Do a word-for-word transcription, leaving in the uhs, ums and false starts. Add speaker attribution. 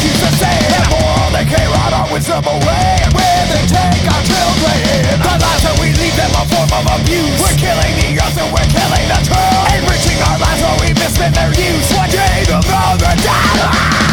Speaker 1: used to say. And moral decay rot our wisdom away. And where they take our children, the lives that we leave them a form of abuse. We're killing the earth and we're killing the truth, enriching our lives while we misspend their use. One day the mother died.